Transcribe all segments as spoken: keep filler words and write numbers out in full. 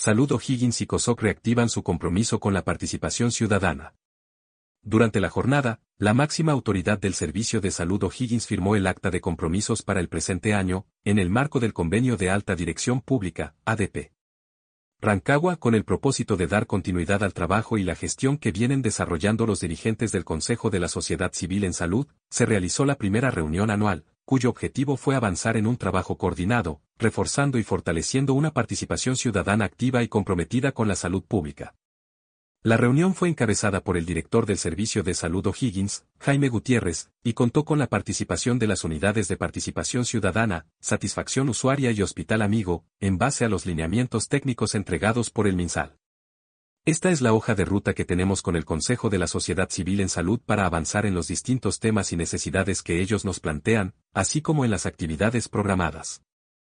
Salud O'Higgins y COSOC reactivan su compromiso con la participación ciudadana. Durante la jornada, la máxima autoridad del Servicio de Salud O'Higgins firmó el acta de compromisos para el presente año, en el marco del Convenio de Alta Dirección Pública, A D P. Rancagua, con el propósito de dar continuidad al trabajo y la gestión que vienen desarrollando los dirigentes del Consejo de la Sociedad Civil en Salud, se realizó la primera reunión anual, cuyo objetivo fue avanzar en un trabajo coordinado, reforzando y fortaleciendo una participación ciudadana activa y comprometida con la salud pública. La reunión fue encabezada por el director del Servicio de Salud O'Higgins, Jaime Gutiérrez, y contó con la participación de las unidades de participación ciudadana, satisfacción usuaria y Hospital Amigo, en base a los lineamientos técnicos entregados por el MinSal. Esta es la hoja de ruta que tenemos con el Consejo de la Sociedad Civil en Salud para avanzar en los distintos temas y necesidades que ellos nos plantean, así como en las actividades programadas.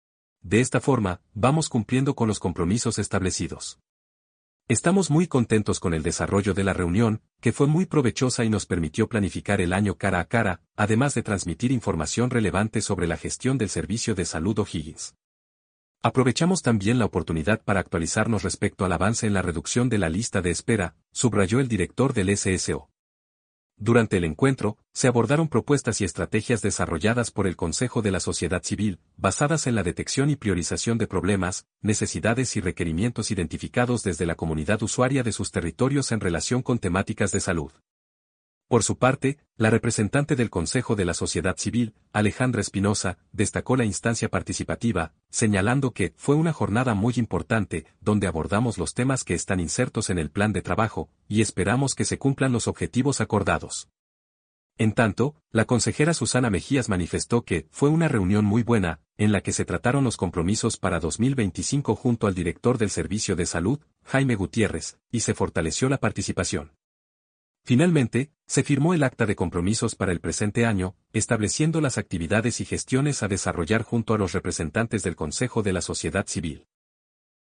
De esta forma, vamos cumpliendo con los compromisos establecidos. Estamos muy contentos con el desarrollo de la reunión, que fue muy provechosa y nos permitió planificar el año cara a cara, además de transmitir información relevante sobre la gestión del Servicio de Salud O'Higgins. Aprovechamos también la oportunidad para actualizarnos respecto al avance en la reducción de la lista de espera, subrayó el director del S S O. Durante el encuentro, se abordaron propuestas y estrategias desarrolladas por el Consejo de la Sociedad Civil, basadas en la detección y priorización de problemas, necesidades y requerimientos identificados desde la comunidad usuaria de sus territorios en relación con temáticas de salud. Por su parte, la representante del Consejo de la Sociedad Civil, Alejandra Espinosa, destacó la instancia participativa, señalando que fue una jornada muy importante, donde abordamos los temas que están insertos en el plan de trabajo, y esperamos que se cumplan los objetivos acordados. En tanto, la consejera Susana Mejías manifestó que fue una reunión muy buena, en la que se trataron los compromisos para dos mil veinticinco junto al director del Servicio de Salud, Jaime Gutiérrez, y se fortaleció la participación. Finalmente, se firmó el acta de compromisos para el presente año, estableciendo las actividades y gestiones a desarrollar junto a los representantes del Consejo de la Sociedad Civil.